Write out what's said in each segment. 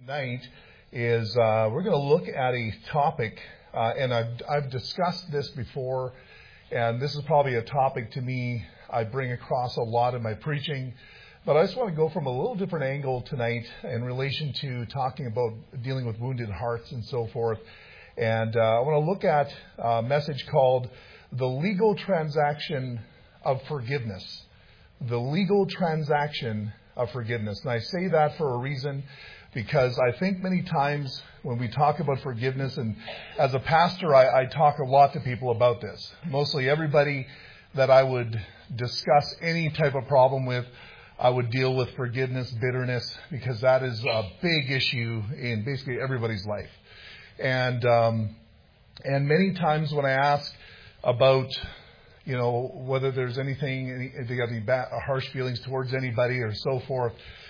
Tonight is we're going to look at a topic, and I've discussed this before, and this is probably a topic to me I bring across a lot in my preaching, but I just want to go from a little different angle tonight in relation to talking about dealing with wounded hearts and so forth. And I want to look at a message called The Legal Transaction of Forgiveness. The legal transaction of forgiveness. And I say that for a reason, because I think many times when we talk about forgiveness, and as a pastor, I talk a lot to people about this. Mostly everybody that I would discuss any type of problem with, I would deal with forgiveness, bitterness, because that is a big issue in basically everybody's life. And many times when I ask about, whether there's anything, if they got any harsh feelings towards anybody or so forth,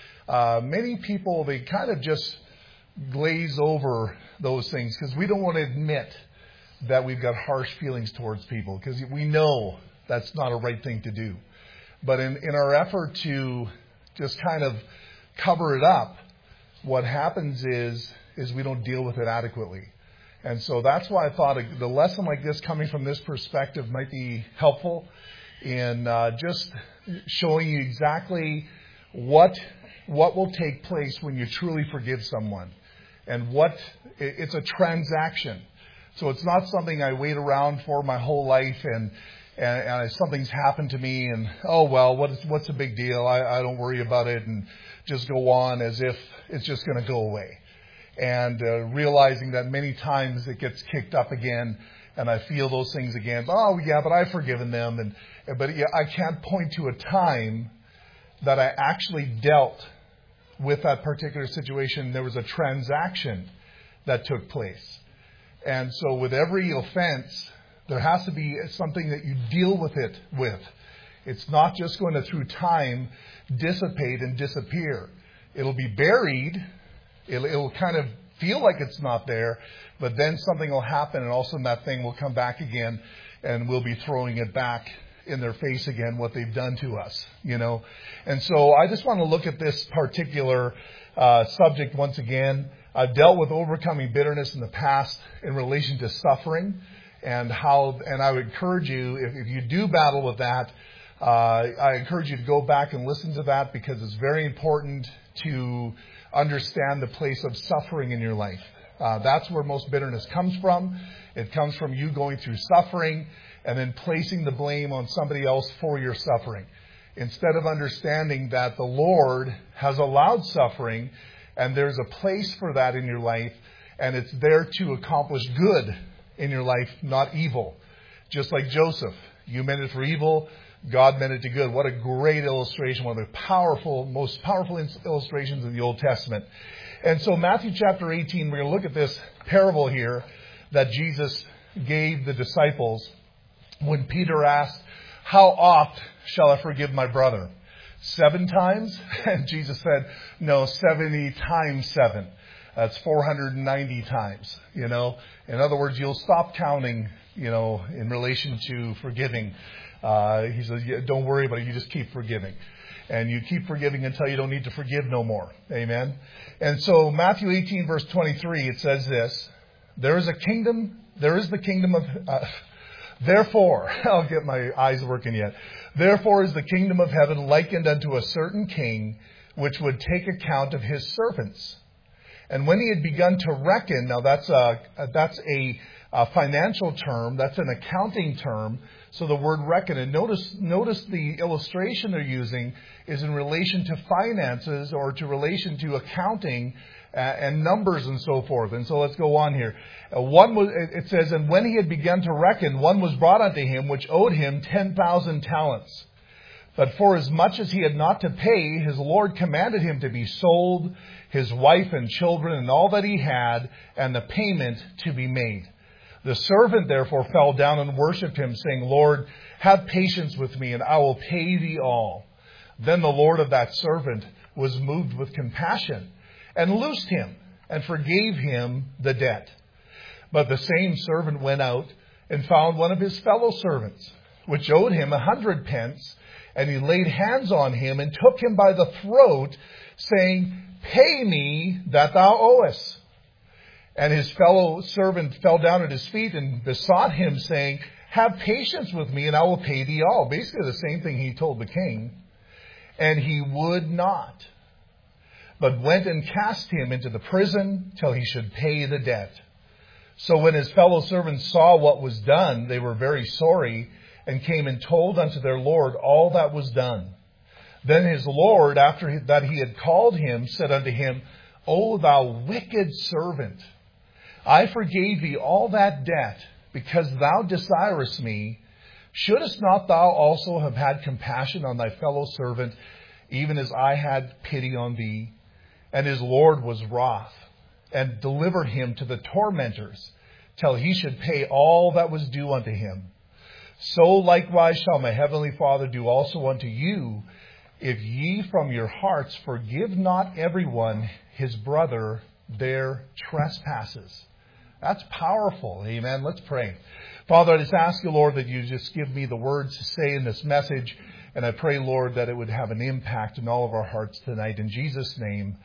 many people, they kind of just glaze over those things because we don't want to admit that we've got harsh feelings towards people because we know that's not a right thing to do. But in our effort to just kind of cover it up, what happens is we don't deal with it adequately. And so that's why I thought the lesson like this coming from this perspective might be helpful in just showing you exactly what will take place when you truly forgive someone. And it's a transaction. So it's not something I wait around for my whole life and something's happened to me and, what's the big deal? I don't worry about it and just go on as if it's just going to go away. And realizing that many times it gets kicked up again and I feel those things again. Oh, yeah, but I've forgiven them. But I can't point to a time that I actually dealt with that particular situation. There was a transaction that took place. And so with every offense, there has to be something that you deal with it with. It's not just going to, through time, dissipate and disappear. It'll be buried. It'll kind of feel like it's not there, but then something will happen and all of a sudden that thing will come back again and we'll be throwing it back in their face again, what they've done to us, And so I just want to look at this particular subject once again. I've dealt with overcoming bitterness in the past in relation to suffering and I would encourage you, if you do battle with that, I encourage you to go back and listen to that because it's very important to understand the place of suffering in your life. That's where most bitterness comes from. It comes from you going through suffering and then placing the blame on somebody else for your suffering. Instead of understanding that the Lord has allowed suffering and there's a place for that in your life and it's there to accomplish good in your life, not evil. Just like Joseph, you meant it for evil, God meant it to good. What a great illustration, one of the most powerful illustrations in the Old Testament. And so Matthew chapter 18, we're going to look at this parable here that Jesus gave the disciples when Peter asked, how oft shall I forgive my brother? 7 times? And Jesus said, no, 70 times 7. That's 490 times, In other words, you'll stop counting, in relation to forgiving. He says, don't worry about it. You just keep forgiving. And you keep forgiving until you don't need to forgive no more. Amen. And so Matthew 18 verse 23, it says this, there is the kingdom of, therefore, I'll get my eyes working yet. Therefore is the kingdom of heaven likened unto a certain king, which would take account of his servants. And when he had begun to reckon, now that's a financial term, that's an accounting term. So the word reckon, and notice the illustration they're using is in relation to finances or to relation to accounting and numbers and so forth. And so let's go on here. It says, and when he had begun to reckon, one was brought unto him which owed him 10,000 talents. But for as much as he had not to pay, his Lord commanded him to be sold, his wife and children and all that he had, and the payment to be made. The servant therefore fell down and worshipped him, saying, Lord, have patience with me, and I will pay thee all. Then the Lord of that servant was moved with compassion, and loosed him, and forgave him the debt. But the same servant went out, and found one of his fellow servants, which owed him 100 pence, and he laid hands on him, and took him by the throat, saying, Pay me that thou owest. And his fellow servant fell down at his feet and besought him, saying, Have patience with me, and I will pay thee all. Basically the same thing he told the king. And he would not, but went and cast him into the prison till he should pay the debt. So when his fellow servants saw what was done, they were very sorry, and came and told unto their Lord all that was done. Then his Lord, after that he had called him, said unto him, O thou wicked servant, I forgave thee all that debt, because thou desirest me. Shouldest not thou also have had compassion on thy fellow servant, even as I had pity on thee? And his Lord was wroth, and delivered him to the tormentors, till he should pay all that was due unto him. So likewise shall my heavenly Father do also unto you, if ye from your hearts forgive not everyone his brother their trespasses. That's powerful. Amen. Let's pray. Father, I just ask you, Lord, that you just give me the words to say in this message. And I pray, Lord, that it would have an impact in all of our hearts tonight. In Jesus' name,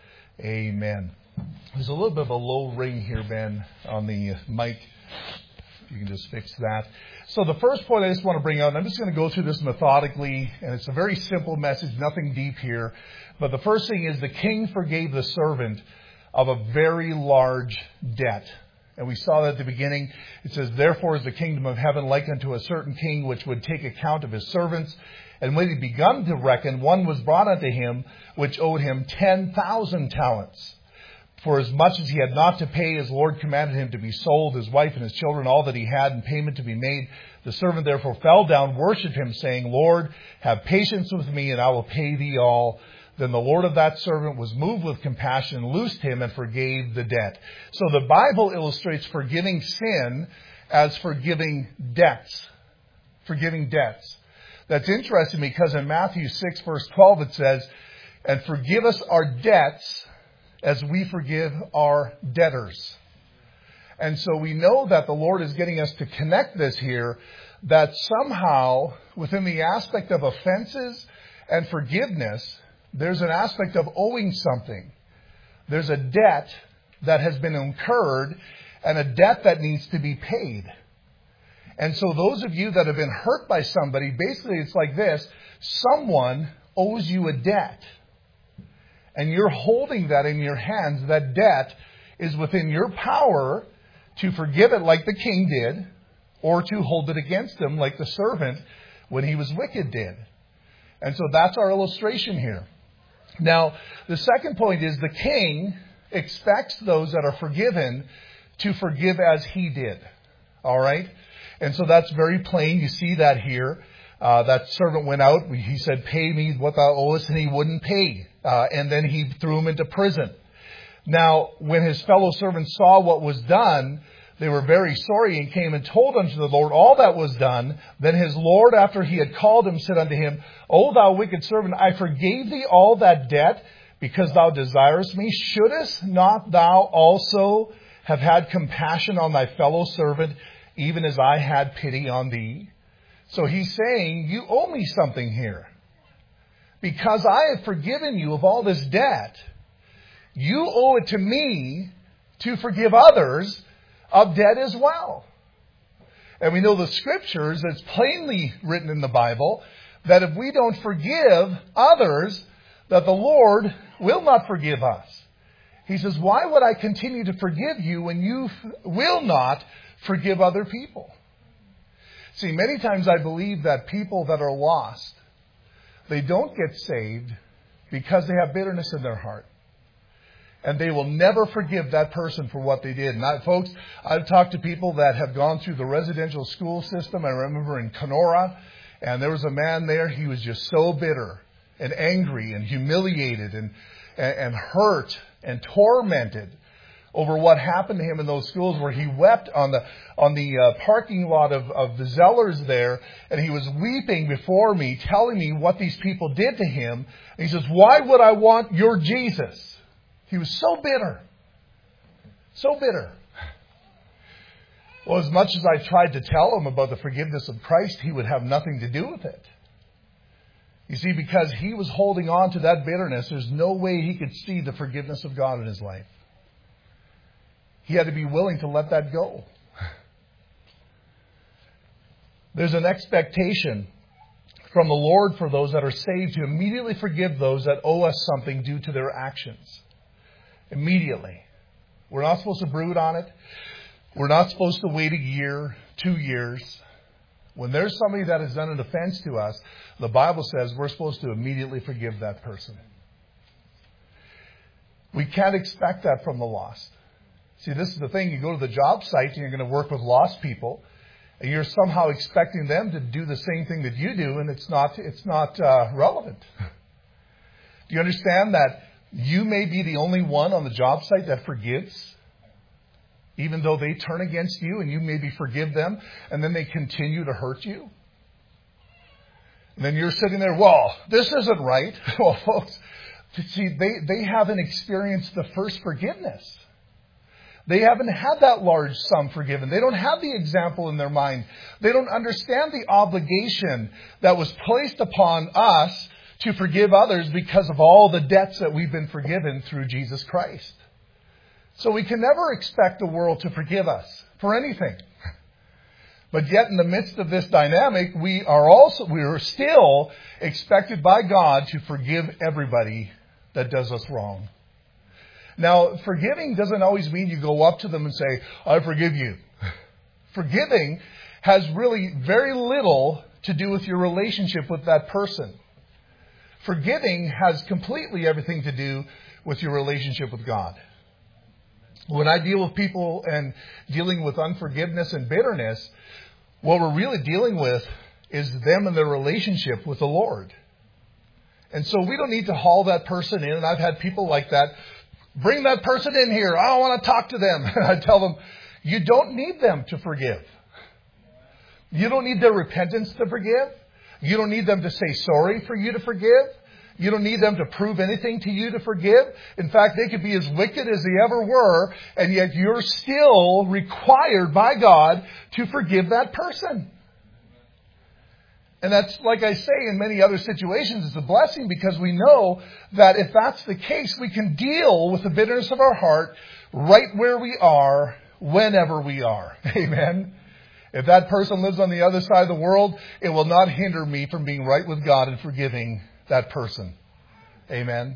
amen. There's a little bit of a low ring here, Ben, on the mic. You can just fix that. So the first point I just want to bring out, and I'm just going to go through this methodically, and it's a very simple message, nothing deep here. But the first thing is the king forgave the servant of a very large debt. And we saw that at the beginning. It says, Therefore is the kingdom of heaven like unto a certain king, which would take account of his servants. And when he begun to reckon, one was brought unto him, which owed him 10,000 talents. For as much as he had not to pay, his Lord commanded him to be sold, his wife and his children, all that he had, and payment to be made. The servant therefore fell down, worshipped him, saying, Lord, have patience with me, and I will pay thee all. Then the Lord of that servant was moved with compassion, loosed him, and forgave the debt. So the Bible illustrates forgiving sin as forgiving debts. Forgiving debts. That's interesting because in Matthew 6, verse 12, it says, And forgive us our debts as we forgive our debtors. And so we know that the Lord is getting us to connect this here, that somehow within the aspect of offenses and forgiveness, there's an aspect of owing something. There's a debt that has been incurred and a debt that needs to be paid. And so those of you that have been hurt by somebody, basically it's like this. Someone owes you a debt. And you're holding that in your hands. That debt is within your power to forgive it like the king did, or to hold it against him like the servant when he was wicked did. And so that's our illustration here. Now, the second point is the king expects those that are forgiven to forgive as he did. All right? And so that's very plain. You see that here. That servant went out. He said, Pay me what thou owest, and he wouldn't pay. And then he threw him into prison. Now, when his fellow servants saw what was done, they were very sorry and came and told unto the Lord all that was done. Then his Lord, after he had called him, said unto him, O thou wicked servant, I forgave thee all that debt because thou desirest me. Shouldest not thou also have had compassion on thy fellow servant, even as I had pity on thee? So he's saying, you owe me something here. Because I have forgiven you of all this debt, you owe it to me to forgive others of debt as well. And we know the scriptures, it's plainly written in the Bible, that if we don't forgive others, that the Lord will not forgive us. He says, why would I continue to forgive you when you will not forgive other people? See, many times I believe that people that are lost, they don't get saved because they have bitterness in their heart. And they will never forgive that person for what they did. And folks, I've talked to people that have gone through the residential school system. I remember in Kenora, and there was a man there. He was just so bitter and angry and humiliated and hurt and tormented over what happened to him in those schools, where he wept on the parking lot of the Zellers there, and he was weeping before me, telling me what these people did to him. And he says, why would I want your Jesus? He was so bitter. So bitter. Well, as much as I tried to tell him about the forgiveness of Christ, he would have nothing to do with it. You see, because he was holding on to that bitterness, there's no way he could see the forgiveness of God in his life. He had to be willing to let that go. There's an expectation from the Lord for those that are saved to immediately forgive those that owe us something due to their actions. Immediately. We're not supposed to brood on it. We're not supposed to wait a year, 2 years. When there's somebody that has done an offense to us, the Bible says we're supposed to immediately forgive that person. We can't expect that from the lost. See, this is the thing. You go to the job site and you're going to work with lost people, and you're somehow expecting them to do the same thing that you do, and it's not relevant. Do you understand that you may be the only one on the job site that forgives, even though they turn against you, and you maybe forgive them, and then they continue to hurt you? And then you're sitting there, well, this isn't right. Well, folks, see, they haven't experienced the first forgiveness. They haven't had that large sum forgiven. They don't have the example in their mind. They don't understand the obligation that was placed upon us to forgive others because of all the debts that we've been forgiven through Jesus Christ. So we can never expect the world to forgive us for anything. But yet in the midst of this dynamic, we are still expected by God to forgive everybody that does us wrong. Now, forgiving doesn't always mean you go up to them and say, I forgive you. Forgiving has really very little to do with your relationship with that person. Forgiving has completely everything to do with your relationship with God. When I deal with people and dealing with unforgiveness and bitterness, what we're really dealing with is them and their relationship with the Lord. And so we don't need to haul that person in. And I've had people like that. Bring that person in here. I don't want to talk to them. And I tell them, you don't need them to forgive. You don't need their repentance to forgive. You don't need them to say sorry for you to forgive. You don't need them to prove anything to you to forgive. In fact, they could be as wicked as they ever were, and yet you're still required by God to forgive that person. And that's, like I say, in many other situations, it's a blessing because we know that if that's the case, we can deal with the bitterness of our heart right where we are, whenever we are. Amen. If that person lives on the other side of the world, it will not hinder me from being right with God and forgiving that person. Amen.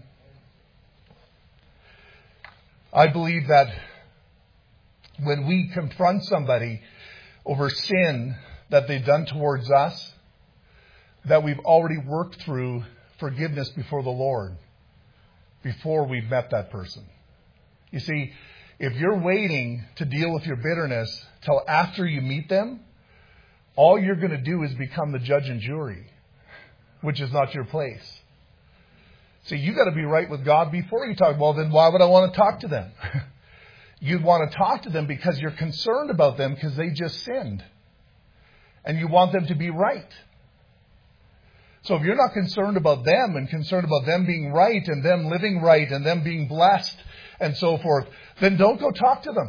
I believe that when we confront somebody over sin that they've done towards us, that we've already worked through forgiveness before the Lord, before we've met that person. You see, if you're waiting to deal with your bitterness till after you meet them, all you're going to do is become the judge and jury, which is not your place. See, you got to be right with God before you talk. Well, then why would I want to talk to them? You'd want to talk to them because you're concerned about them because they just sinned. And you want them to be right. So if you're not concerned about them and concerned about them being right and them living right and them being blessed and so forth, then don't go talk to them.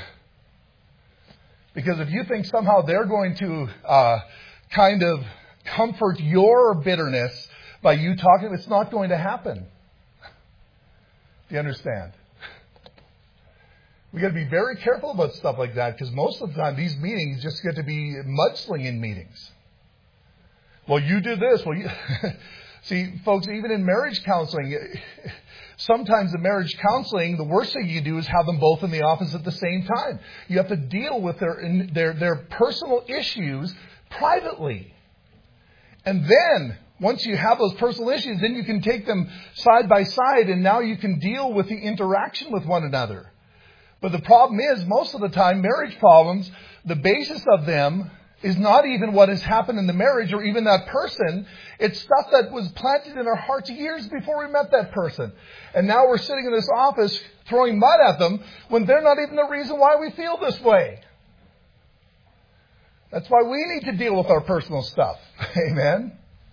Because if you think somehow they're going to kind of comfort your bitterness by you talking, it's not going to happen. Do you understand? We got to be very careful about stuff like that because most of the time these meetings just get to be mudslinging meetings. Well, you did this. Well, you see, folks, even in marriage counseling, sometimes in marriage counseling, the worst thing you do is have them both in the office at the same time. You have to deal with their personal issues privately. And then, once you have those personal issues, then you can take them side by side, and now you can deal with the interaction with one another. But the problem is, most of the time, marriage problems, the basis of them is not even what has happened in the marriage or even that person. It's stuff that was planted in our hearts years before we met that person. And now we're sitting in this office throwing mud at them when they're not even the reason why we feel this way. That's why we need to deal with our personal stuff. Amen.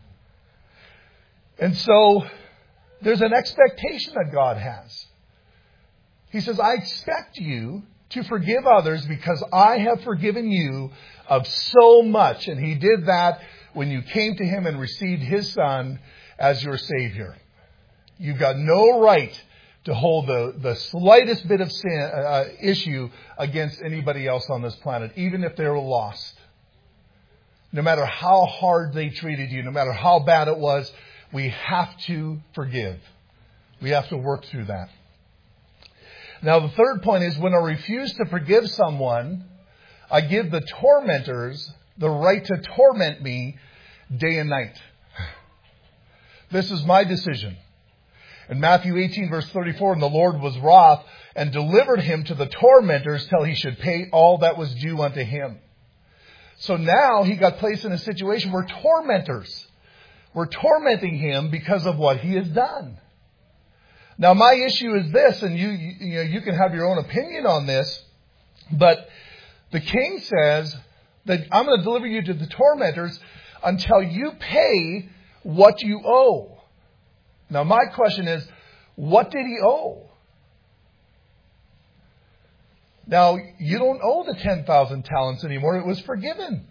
And so there's an expectation that God has. He says, I expect you to forgive others because I have forgiven you of so much. And he did that when you came to Him and received His Son as your Savior. You've got no right to hold the slightest bit of sin issue against anybody else on this planet, even if they were lost. No matter how hard they treated you, no matter how bad it was, we have to forgive. We have to work through that. Now, the third point is, when I refuse to forgive someone, I give the tormentors the right to torment me day and night. This is my decision. In Matthew 18, verse 34, and the Lord was wroth and delivered him to the tormentors till he should pay all that was due unto him. So now he got placed in a situation where tormentors were tormenting him because of what he has done. Now, my issue is this, and you can have your own opinion on this, but the king says that I'm going to deliver you to the tormentors until you pay what you owe. Now, my question is, what did he owe? Now, you don't owe the 10,000 talents anymore. It was forgiven.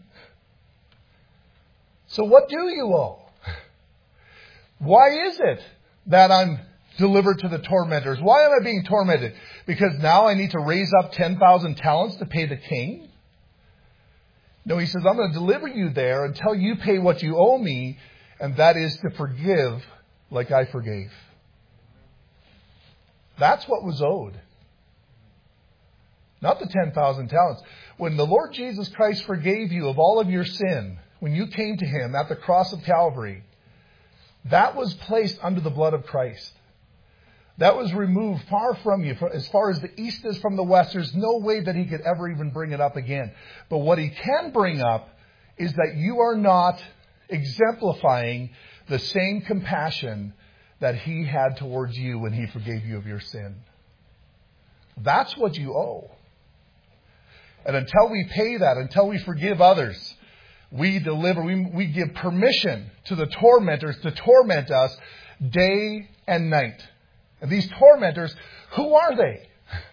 So what do you owe? Why is it that I'm delivered to the tormentors? Why am I being tormented? Because now I need to raise up 10,000 talents to pay the king? No, he says, I'm going to deliver you there until you pay what you owe me, and that is to forgive like I forgave. That's what was owed. Not the 10,000 talents. When the Lord Jesus Christ forgave you of all of your sin, when you came to Him at the cross of Calvary, that was placed under the blood of Christ. That was removed far from you. As far as the east is from the west, there's no way that He could ever even bring it up again. But what He can bring up is that you are not exemplifying the same compassion that He had towards you when He forgave you of your sin. That's what you owe. And until we pay that, until we forgive others, we give permission to the tormentors to torment us day and night. And these tormentors, who are they?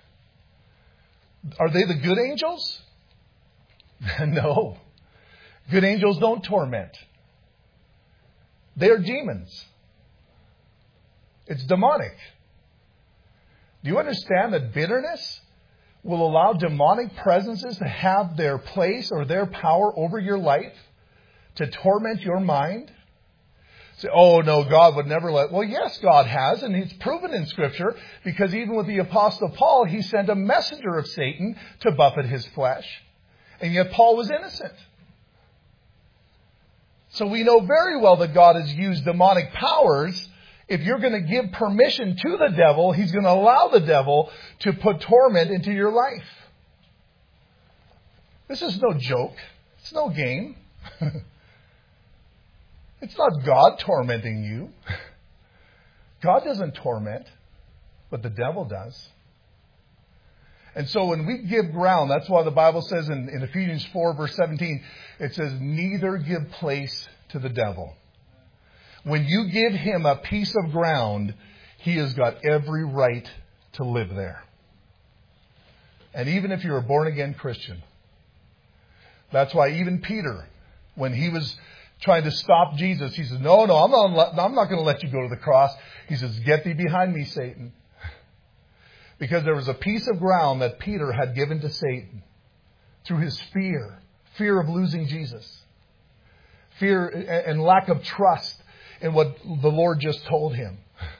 Are they the good angels? No. Good angels don't torment. They are demons. It's demonic. Do you understand that bitterness will allow demonic presences to have their place or their power over your life, to torment your mind? Say, oh no, God would never let... Well, yes, God has, and He's proven in Scripture, because even with the Apostle Paul, he sent a messenger of Satan to buffet his flesh. And yet Paul was innocent. So we know very well that God has used demonic powers. If you're going to give permission to the devil, he's going to allow the devil to put torment into your life. This is no joke. It's no game. It's not God tormenting you. God doesn't torment, but the devil does. And so when we give ground, that's why the Bible says in Ephesians 4, verse 17, it says, neither give place to the devil. When you give him a piece of ground, he has got every right to live there. And even if you're a born-again Christian, that's why even Peter, when he was trying to stop Jesus, he says, no, I'm not going to let you go to the cross. He says, get thee behind me, Satan. Because there was a piece of ground that Peter had given to Satan through his fear of losing Jesus, fear and lack of trust in what the Lord just told him.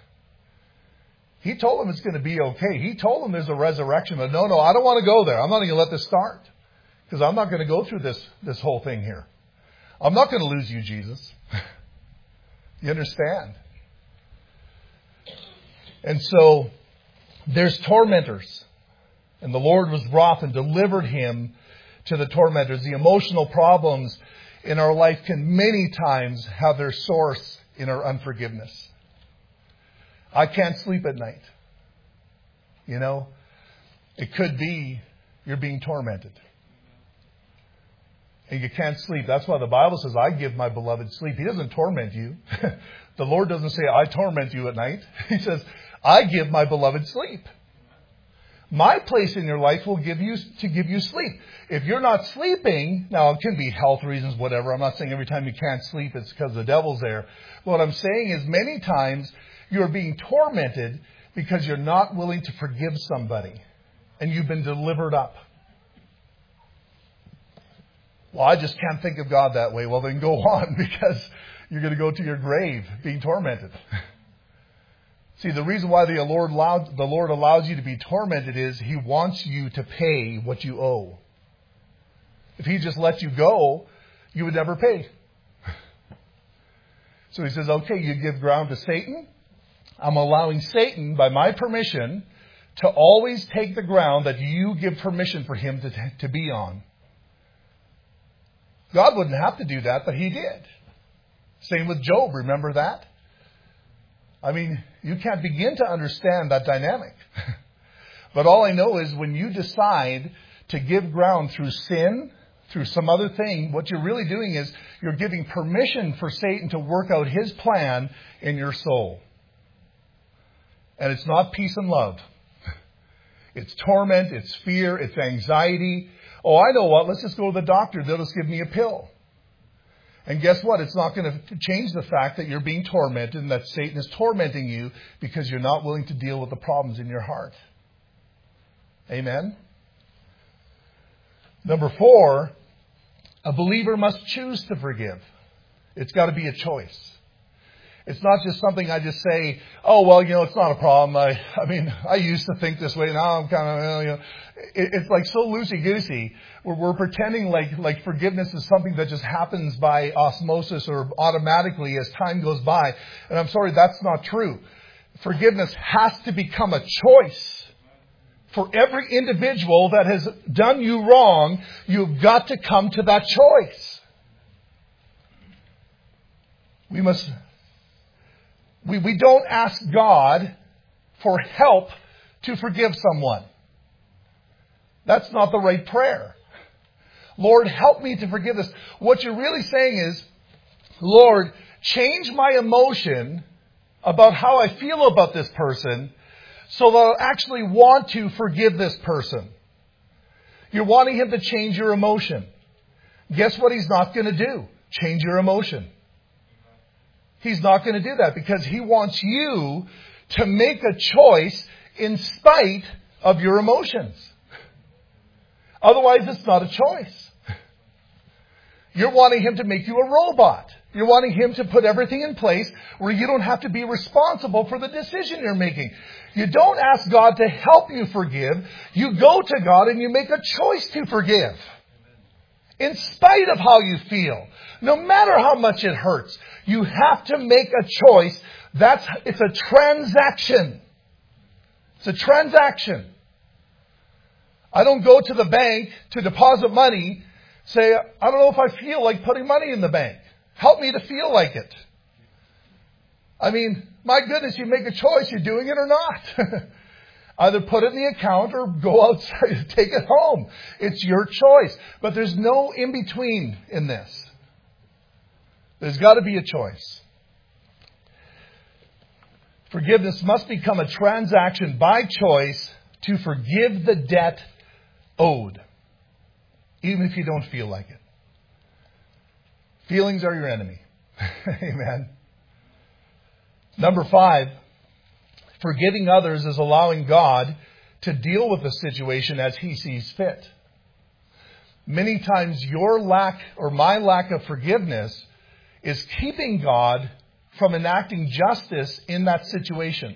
He told him it's going to be okay. He told him there's a resurrection, but no, I don't want to go there. I'm not going to let this start, because I'm not going to go through this whole thing here. I'm not going to lose you, Jesus. You understand? And so there's tormentors. And the Lord was wroth and delivered him to the tormentors. The emotional problems in our life can many times have their source in our unforgiveness. I can't sleep at night. You know, it could be you're being tormented. And you can't sleep. That's why the Bible says, I give my beloved sleep. He doesn't torment you. The Lord doesn't say, I torment you at night. He says, I give my beloved sleep. My place in your life will give you sleep. If you're not sleeping, now it can be health reasons, whatever. I'm not saying every time you can't sleep it's because the devil's there. But what I'm saying is many times you're being tormented because you're not willing to forgive somebody. And you've been delivered up. Well, I just can't think of God that way. Well, then go on, because you're going to go to your grave being tormented. See, the reason why the Lord allows you to be tormented is He wants you to pay what you owe. If He just let you go, you would never pay. So He says, okay, you give ground to Satan. I'm allowing Satan, by my permission, to always take the ground that you give permission for him to be on. God wouldn't have to do that, but He did. Same with Job, remember that? I mean, you can't begin to understand that dynamic. But all I know is when you decide to give ground through sin, through some other thing, what you're really doing is you're giving permission for Satan to work out his plan in your soul. And it's not peace and love. It's torment, it's fear, it's anxiety. Oh, I know what, let's just go to the doctor. They'll just give me a pill. And guess what? It's not going to change the fact that you're being tormented and that Satan is tormenting you because you're not willing to deal with the problems in your heart. Amen? Number 4, a believer must choose to forgive. It's got to be a choice. It's not just something I just say, oh, well, it's not a problem. I used to think this way. Now I'm kind of, It's like so loosey-goosey. We're pretending like forgiveness is something that just happens by osmosis or automatically as time goes by. And I'm sorry, that's not true. Forgiveness has to become a choice. For every individual that has done you wrong, you've got to come to that choice. We don't ask God for help to forgive someone. That's not the right prayer. Lord, help me to forgive this. What you're really saying is, Lord, change my emotion about how I feel about this person so that I'll actually want to forgive this person. You're wanting Him to change your emotion. Guess what He's not going to do? Change your emotion. He's not going to do that because He wants you to make a choice in spite of your emotions. Otherwise, it's not a choice. You're wanting Him to make you a robot. You're wanting Him to put everything in place where you don't have to be responsible for the decision you're making. You don't ask God to help you forgive. You go to God and you make a choice to forgive. In spite of how you feel. No matter how much it hurts. You have to make a choice. It's a transaction. It's a transaction. I don't go to the bank to deposit money, say, I don't know if I feel like putting money in the bank. Help me to feel like it. I mean, my goodness, you make a choice. You're doing it or not. Either put it in the account or go outside and take it home. It's your choice. But there's no in-between in this. There's got to be a choice. Forgiveness must become a transaction by choice to forgive the debt owed. Even if you don't feel like it. Feelings are your enemy. Amen. Number 5, forgiving others is allowing God to deal with the situation as He sees fit. Many times your lack or my lack of forgiveness is keeping God from enacting justice in that situation.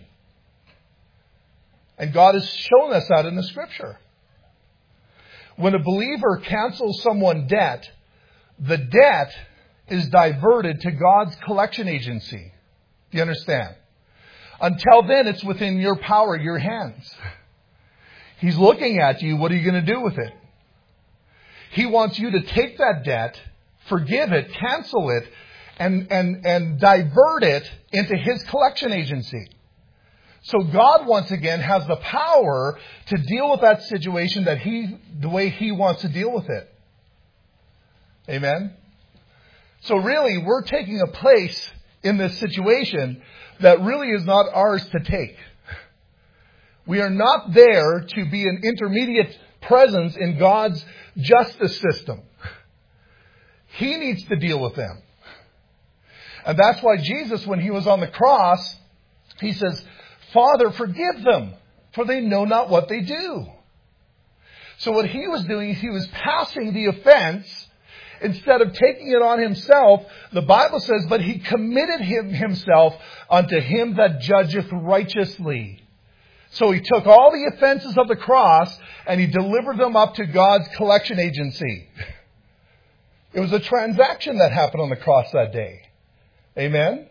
And God has shown us that in the Scripture. When a believer cancels someone's debt, the debt is diverted to God's collection agency. Do you understand? Until then, it's within your power, your hands. He's looking at you. What are you going to do with it? He wants you to take that debt, forgive it, cancel it, and divert it into His collection agency. So God, once again, has the power to deal with that situation the way He wants to deal with it. Amen? So really, we're taking a place in this situation that really is not ours to take. We are not there to be an intermediate presence in God's justice system. He needs to deal with them. And that's why Jesus, when he was on the cross, he says, Father, forgive them, for they know not what they do. So what he was doing is he was passing the offense instead of taking it on himself. The Bible says, but he committed himself unto him that judgeth righteously. So he took all the offenses of the cross and he delivered them up to God's collection agency. It was a transaction that happened on the cross that day. Amen?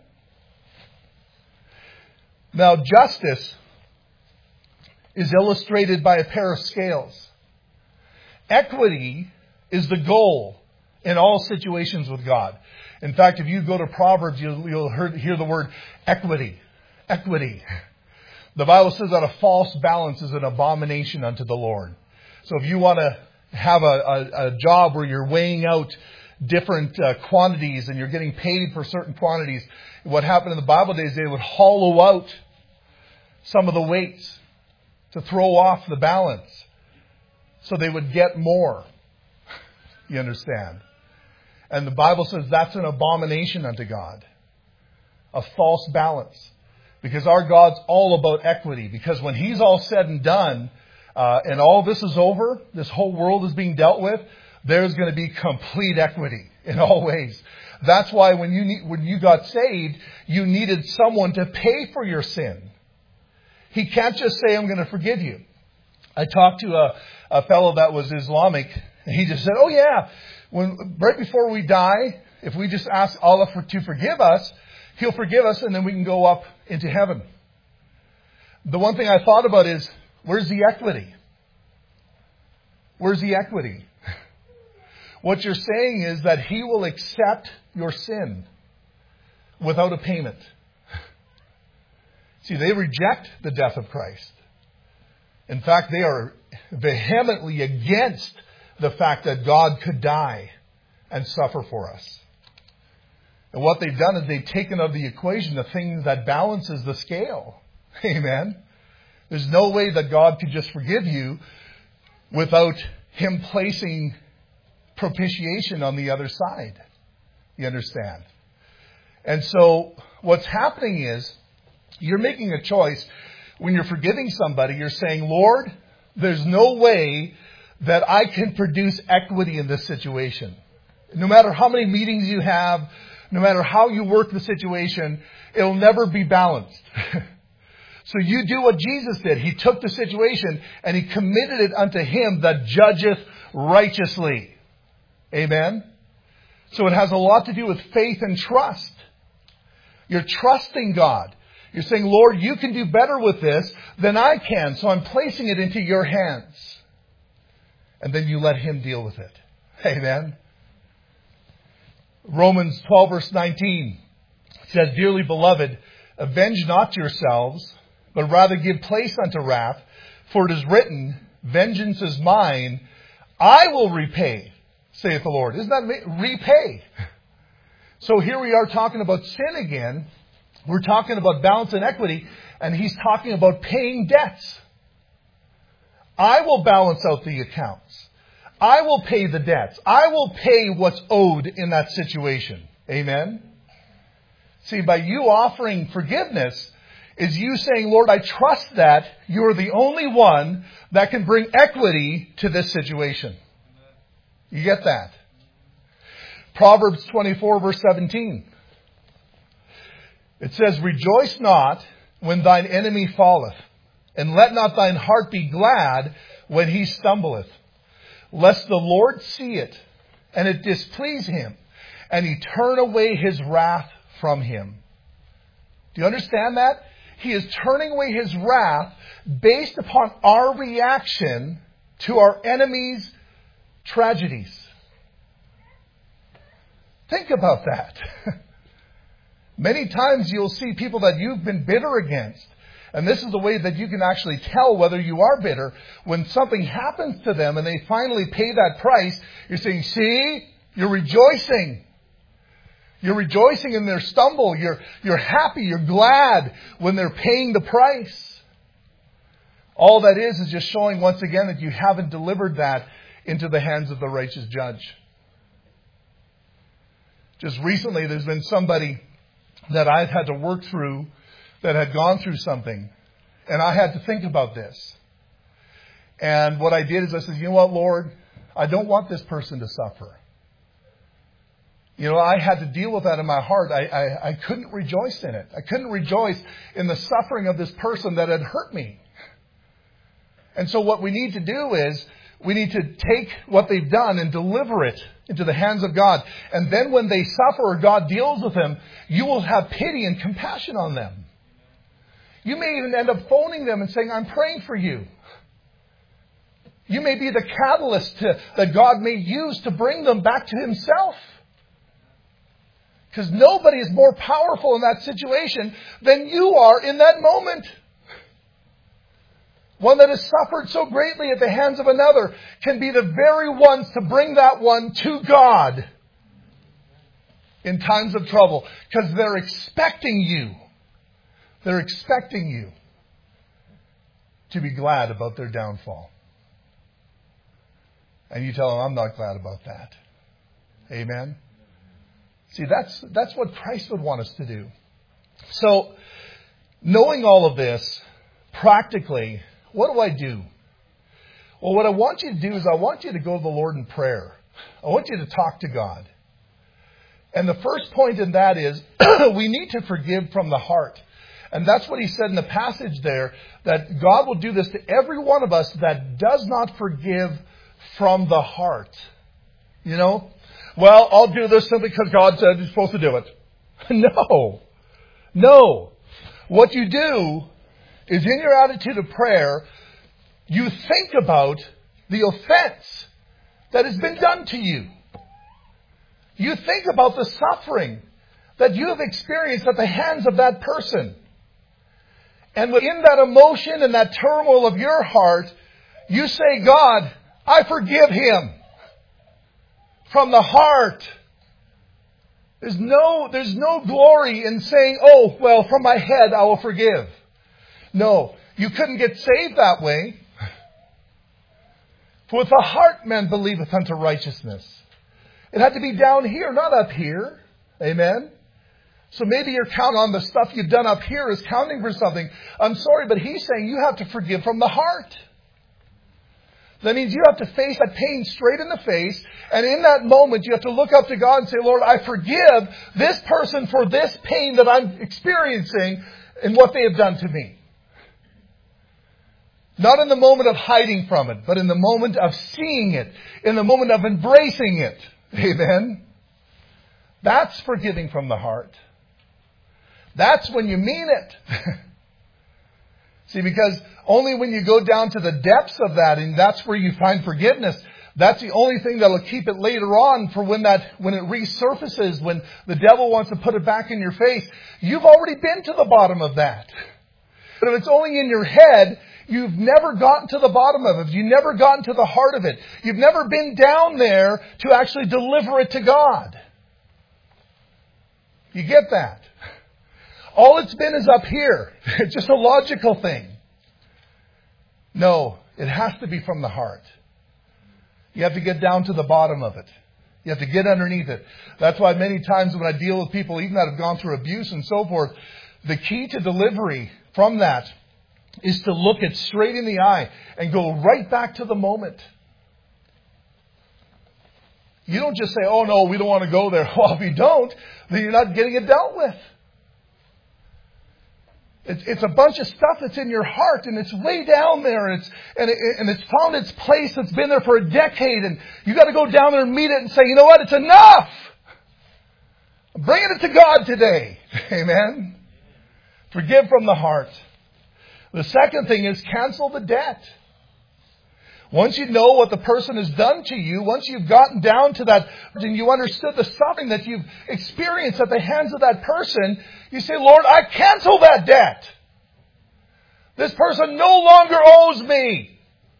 Now, justice is illustrated by a pair of scales. Equity is the goal in all situations with God. In fact, if you go to Proverbs, you'll hear the word equity. Equity. The Bible says that a false balance is an abomination unto the Lord. So if you want to have a job where you're weighing out different quantities and you're getting paid for certain quantities, what happened in the Bible days, they would hollow out some of the weights to throw off the balance so they would get more. You understand? And the Bible says that's an abomination unto God. A false balance. Because our God's all about equity. Because when He's all said and done, and all this is over, this whole world is being dealt with, there's going to be complete equity in all ways. That's why when you got saved, you needed someone to pay for your sin. He can't just say, I'm going to forgive you. I talked to a fellow that was Islamic, and he just said, oh yeah, right before we die, if we just ask Allah to forgive us, He'll forgive us and then we can go up into heaven. The one thing I thought about is, where's the equity? Where's the equity? What you're saying is that He will accept your sin without a payment. See, they reject the death of Christ. In fact, they are vehemently against the fact that God could die and suffer for us. And what they've done is they've taken out of the equation the thing that balances the scale. Amen. There's no way that God could just forgive you without Him placing propitiation on the other side. You understand? And so what's happening is you're making a choice. When you're forgiving somebody, you're saying, Lord, there's no way that I can produce equity in this situation. No matter how many meetings you have, no matter how you work the situation, it'll never be balanced. So you do what Jesus did. He took the situation and He committed it unto Him that judgeth righteously. Amen? So it has a lot to do with faith and trust. You're trusting God. You're saying, Lord, you can do better with this than I can, so I'm placing it into your hands. And then you let Him deal with it. Amen? Romans 12 verse 19 says, Dearly beloved, avenge not yourselves, but rather give place unto wrath, for it is written, Vengeance is mine, I will repay, saith the Lord. Isn't that repay? So here we are talking about sin again. We're talking about balance and equity, and He's talking about paying debts. I will balance out the accounts. I will pay the debts. I will pay what's owed in that situation. Amen? See, by you offering forgiveness, is you saying, Lord, I trust that you're the only one that can bring equity to this situation. You get that? Proverbs 24 verse 17. It says, Rejoice not when thine enemy falleth, and let not thine heart be glad when he stumbleth, lest the Lord see it, and it displease Him, and He turn away His wrath from him. Do you understand that? He is turning away His wrath based upon our reaction to our enemy's tragedies. Think about that. Many times you'll see people that you've been bitter against. And this is the way that you can actually tell whether you are bitter. When something happens to them and they finally pay that price, you're saying, see, you're rejoicing. You're rejoicing in their stumble. You're happy. You're glad when they're paying the price. All that is just showing once again that you haven't delivered that into the hands of the righteous judge. Just recently, there's been somebody that I've had to work through that had gone through something. And I had to think about this. And what I did is I said, you know what, Lord? I don't want this person to suffer. You know, I had to deal with that in my heart. I couldn't rejoice in it. I couldn't rejoice in the suffering of this person that had hurt me. And so what we need to do is we need to take what they've done and deliver it into the hands of God. And then when they suffer or God deals with them, you will have pity and compassion on them. You may even end up phoning them and saying, I'm praying for you. You may be the catalyst that God may use to bring them back to Himself. Because nobody is more powerful in that situation than you are in that moment. One that has suffered so greatly at the hands of another can be the very ones to bring that one to God in times of trouble. Because they're expecting you. They're expecting you to be glad about their downfall. And you tell them, I'm not glad about that. Amen? See, that's what Christ would want us to do. So, knowing all of this, practically, what do I do? Well, what I want you to do is I want you to go to the Lord in prayer. I want you to talk to God. And the first point in that is we need to forgive from the heart. And that's what he said in the passage there, that God will do this to every one of us that does not forgive from the heart. You know? Well, I'll do this simply because God said you're supposed to do it. No. What you do is in your attitude of prayer, you think about the offense that has been done to you. You think about the suffering that you have experienced at the hands of that person. And within that emotion and that turmoil of your heart, you say, God, I forgive him. From the heart. There's no glory in saying, oh, well, from my head I will forgive. No, you couldn't get saved that way. For with the heart man believeth unto righteousness. It had to be down here, not up here. Amen? So maybe you're counting on the stuff you've done up here is counting for something. I'm sorry, but he's saying you have to forgive from the heart. That means you have to face that pain straight in the face. And in that moment, you have to look up to God and say, Lord, I forgive this person for this pain that I'm experiencing and what they have done to me. Not in the moment of hiding from it, but in the moment of seeing it. In the moment of embracing it. Amen? That's forgiving from the heart. That's when you mean it. See, because only when you go down to the depths of that, and that's where you find forgiveness, that's the only thing that'll keep it later on for when it resurfaces, when the devil wants to put it back in your face. You've already been to the bottom of that. But if it's only in your head, you've never gotten to the bottom of it. You've never gotten to the heart of it. You've never been down there to actually deliver it to God. You get that? All it's been is up here. It's just a logical thing. No, it has to be from the heart. You have to get down to the bottom of it. You have to get underneath it. That's why many times when I deal with people, even that have gone through abuse and so forth, the key to delivery from that is to look it straight in the eye and go right back to the moment. You don't just say, oh no, we don't want to go there. Well, if you don't, then you're not getting it dealt with. It's a bunch of stuff that's in your heart, and it's way down there, and it's found its place. It's been there for a decade, and you got to go down there and meet it and say, you know what? It's enough. I'm bringing it to God today. Amen. Forgive from the heart. The second thing is cancel the debt. Once you know what the person has done to you, once you've gotten down to that and you understood the suffering that you've experienced at the hands of that person, you say, Lord, I cancel that debt. This person no longer owes me.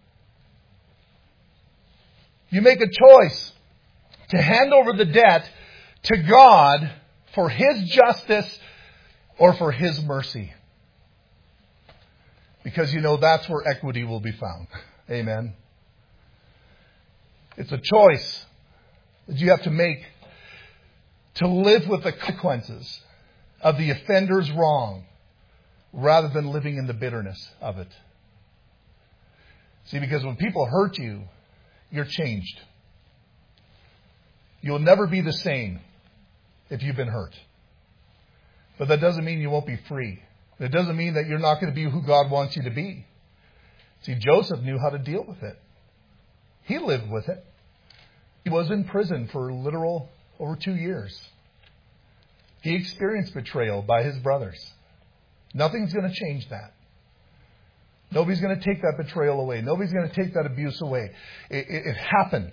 You make a choice to hand over the debt to God for His justice or for His mercy. Because you know that's where equity will be found. Amen. It's a choice that you have to make to live with the consequences of the offender's wrong rather than living in the bitterness of it. See, because when people hurt you, you're changed. You'll never be the same if you've been hurt. But that doesn't mean you won't be free. It doesn't mean that you're not going to be who God wants you to be. See, Joseph knew how to deal with it. He lived with it. He was in prison for literal over 2 years. He experienced betrayal by his brothers. Nothing's going to change that. Nobody's going to take that betrayal away. Nobody's going to take that abuse away. It happened.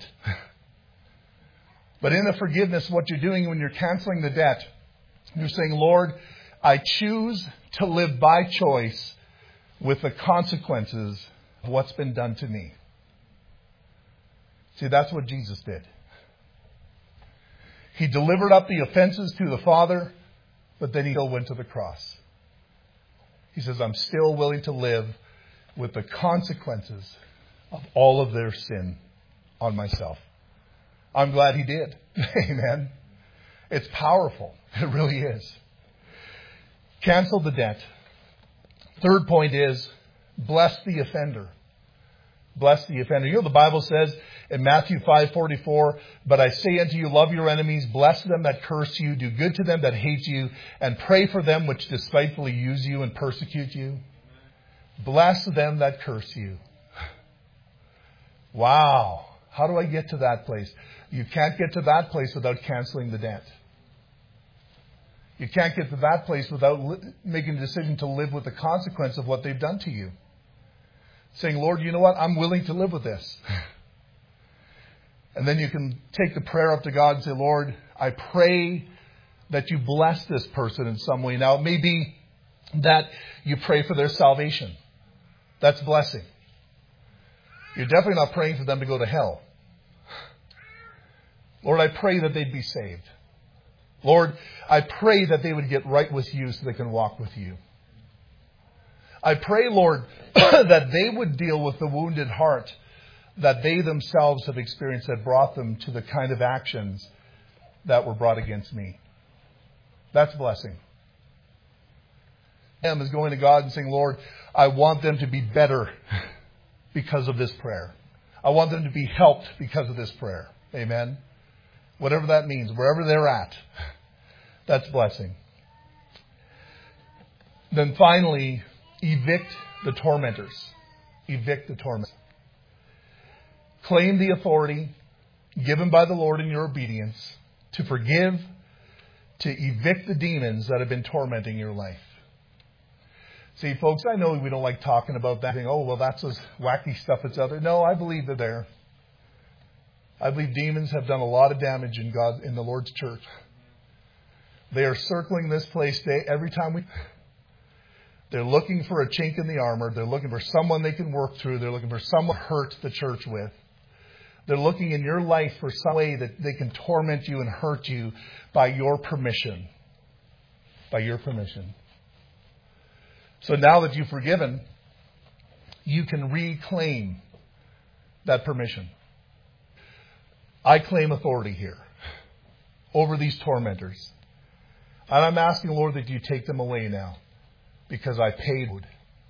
But in the forgiveness, what you're doing when you're canceling the debt, you're saying, Lord, I choose to live by choice with the consequences of what's been done to me. See, that's what Jesus did. He delivered up the offenses to the Father, but then he still went to the cross. He says, I'm still willing to live with the consequences of all of their sin on myself. I'm glad he did. Amen. It's powerful. It really is. Cancel the debt. Third point is, bless the offender. Bless the offender. You know, the Bible says in Matthew 5:44, but I say unto you, love your enemies, bless them that curse you, do good to them that hate you, and pray for them which despitefully use you and persecute you. Bless them that curse you. Wow. How do I get to that place? You can't get to that place without canceling the debt. You can't get to that place without making a decision to live with the consequence of what they've done to you. Saying, Lord, you know what? I'm willing to live with this. And then you can take the prayer up to God and say, Lord, I pray that you bless this person in some way. Now, it may be that you pray for their salvation. That's blessing. You're definitely not praying for them to go to hell. Lord, I pray that they'd be saved. Lord, I pray that they would get right with you so they can walk with you. I pray, Lord, that they would deal with the wounded heart that they themselves have experienced that brought them to the kind of actions that were brought against me. That's blessing. Is going to God and saying, Lord, I want them to be better because of this prayer. I want them to be helped because of this prayer. Amen. Whatever that means, wherever they're at, that's blessing. Then finally, evict the tormentors. Evict the tormentors. Claim the authority given by the Lord in your obedience to forgive, to evict the demons that have been tormenting your life. See, folks, I know we don't like talking about that. Oh, well, that's this wacky stuff that's out there. No, I believe they're there. I believe demons have done a lot of damage in the Lord's church. They are circling this place every time they're looking for a chink in the armor. They're looking for someone they can work through. They're looking for someone to hurt the church with. They're looking in your life for some way that they can torment you and hurt you by your permission. By your permission. So now that you've forgiven, you can reclaim that permission. I claim authority here over these tormentors. And I'm asking, Lord, that you take them away now because I paid. Do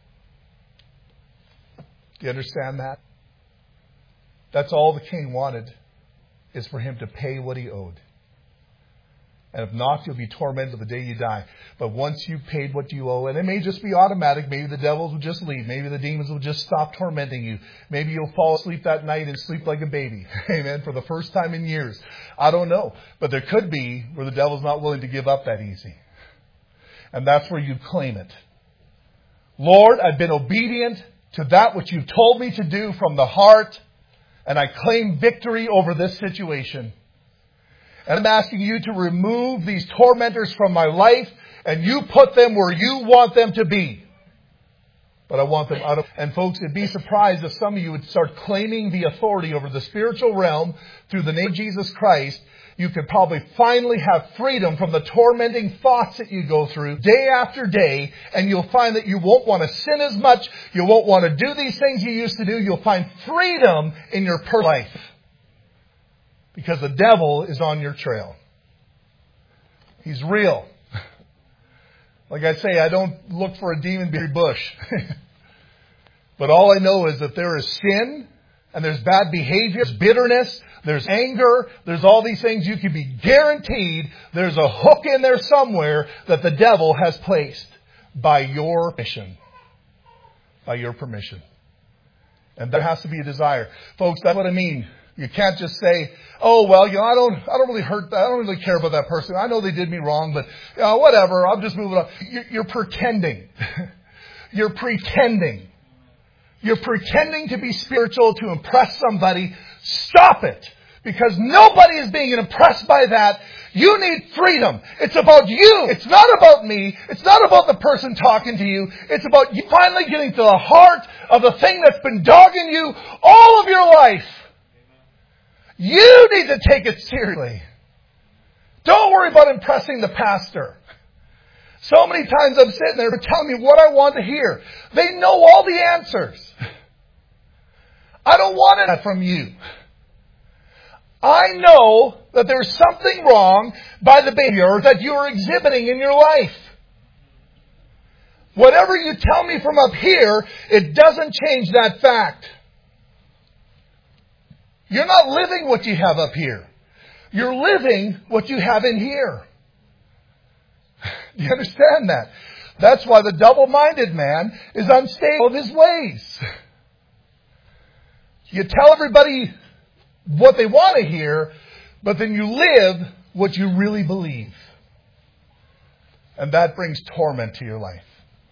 you understand that? That's all the king wanted, is for him to pay what he owed. And if not, you'll be tormented the day you die. But once you've paid what you owe, and it may just be automatic, maybe the devils will just leave. Maybe the demons will just stop tormenting you. Maybe you'll fall asleep that night and sleep like a baby. Amen. For the first time in years. I don't know. But there could be where the devil's not willing to give up that easy. And that's where you claim it. Lord, I've been obedient to that which you've told me to do from the heart. And I claim victory over this situation. And I'm asking you to remove these tormentors from my life and you put them where you want them to be. But I want them out of... And folks, it'd be surprised if some of you would start claiming the authority over the spiritual realm through the name of Jesus Christ. You could probably finally have freedom from the tormenting thoughts that you go through day after day. And you'll find that you won't want to sin as much. You won't want to do these things you used to do. You'll find freedom in your personal life. Because the devil is on your trail. He's real. Like I say, I don't look for a demon behind every bush. But all I know is that there is sin, and there's bad behavior, there's bitterness, there's anger, there's all these things. You can be guaranteed there's a hook in there somewhere that the devil has placed by your permission. By your permission. And there has to be a desire. Folks, that's what I mean. You can't just say, oh, well, I don't really hurt that. I don't really care about that person. I know they did me wrong, but whatever. I'll just move it on. You're pretending. You're pretending. You're pretending to be spiritual to impress somebody. Stop it. Because nobody is being impressed by that. You need freedom. It's about you. It's not about me. It's not about the person talking to you. It's about you finally getting to the heart of the thing that's been dogging you all of your life. You need to take it seriously. Don't worry about impressing the pastor. So many times I'm sitting there telling me what I want to hear. They know all the answers. I don't want it from you. I know that there's something wrong by the behavior that you are exhibiting in your life. Whatever you tell me from up here, it doesn't change that fact. You're not living what you have up here. You're living what you have in here. Do you understand that? That's why the double-minded man is unstable in his ways. You tell everybody what they want to hear, but then you live what you really believe. And that brings torment to your life.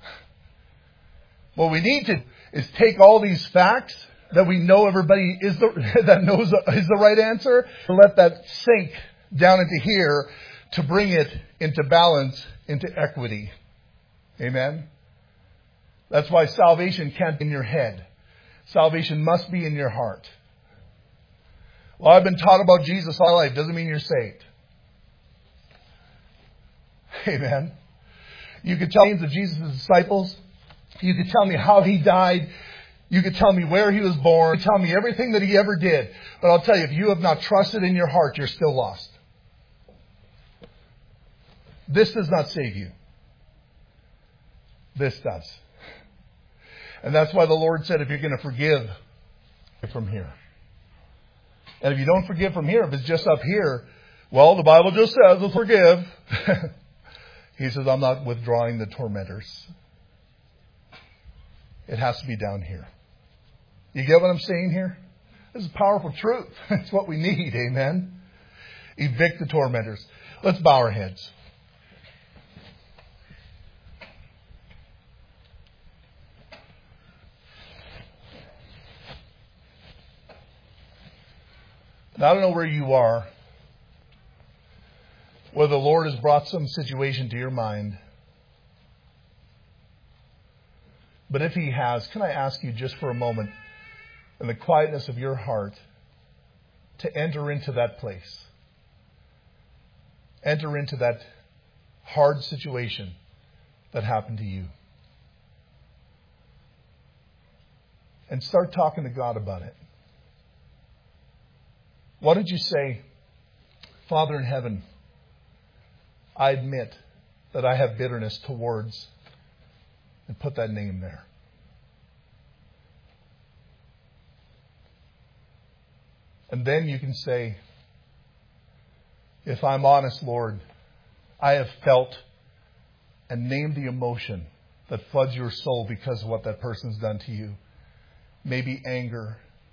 What we need to do is take all these facts that we know everybody is that knows is the right answer, to let that sink down into here, to bring it into balance, into equity. Amen? That's why salvation can't be in your head. Salvation must be in your heart. Well, I've been taught about Jesus all my life. Doesn't mean you're saved. Amen? You could tell me of Jesus' disciples. You could tell me how he died. You could tell me where he was born. You could tell me everything that he ever did. But I'll tell you, if you have not trusted in your heart, you're still lost. This does not save you. This does. And that's why the Lord said, if you're going to forgive from here. And if you don't forgive from here, if it's just up here, well, the Bible just says, we'll forgive. He says, I'm not withdrawing the tormentors. It has to be down here. You get what I'm saying here? This is powerful truth. It's what we need. Amen. Evict the tormentors. Let's bow our heads. Now, I don't know where you are, whether the Lord has brought some situation to your mind. But if He has, can I ask you just for a moment, in the quietness of your heart, to enter into that place. Enter into that hard situation that happened to you. And start talking to God about it. Why don't you say, Father in heaven, I admit that I have bitterness towards, and put that name there. And then you can say, if I'm honest, Lord, I have felt and named the emotion that floods your soul because of what that person's done to you. Maybe anger.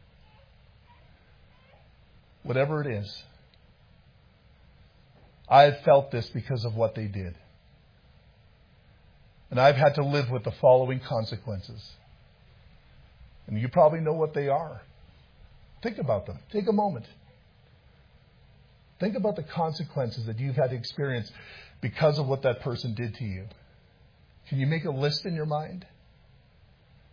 Whatever it is. I have felt this because of what they did. And I've had to live with the following consequences. And you probably know what they are. Think about them. Take a moment. Think about the consequences that you've had to experience because of what that person did to you. Can you make a list in your mind?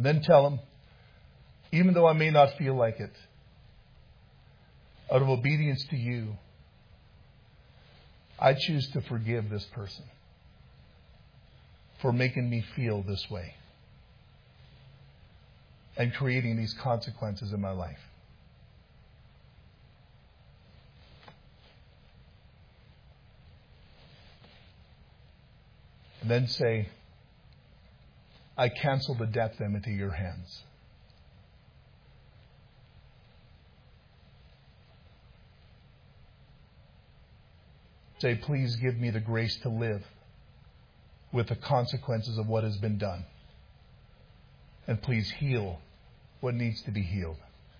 And then tell them, even though I may not feel like it, out of obedience to you, I choose to forgive this person for making me feel this way and creating these consequences in my life. And then say, I cancel the debt them into your hands. Say, please give me the grace to live with the consequences of what has been done. And please heal what needs to be healed.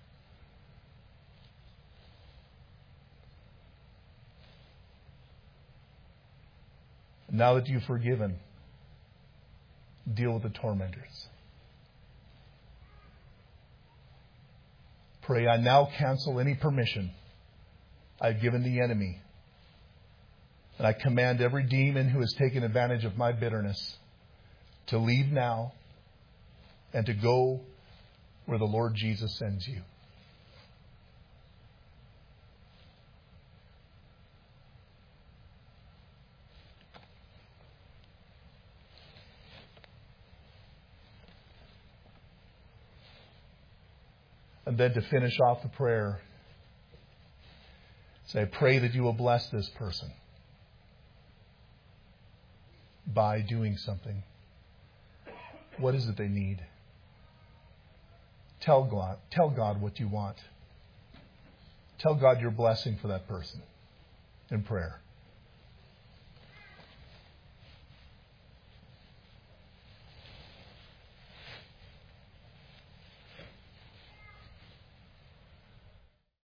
Now that you've forgiven, deal with the tormentors. Pray, I now cancel any permission I've given the enemy. And I command every demon who has taken advantage of my bitterness to leave now and to go where the Lord Jesus sends you. And then to finish off the prayer, say, I pray that you will bless this person by doing something. What is it they need? Tell God what you want. Tell God your blessing for that person in prayer.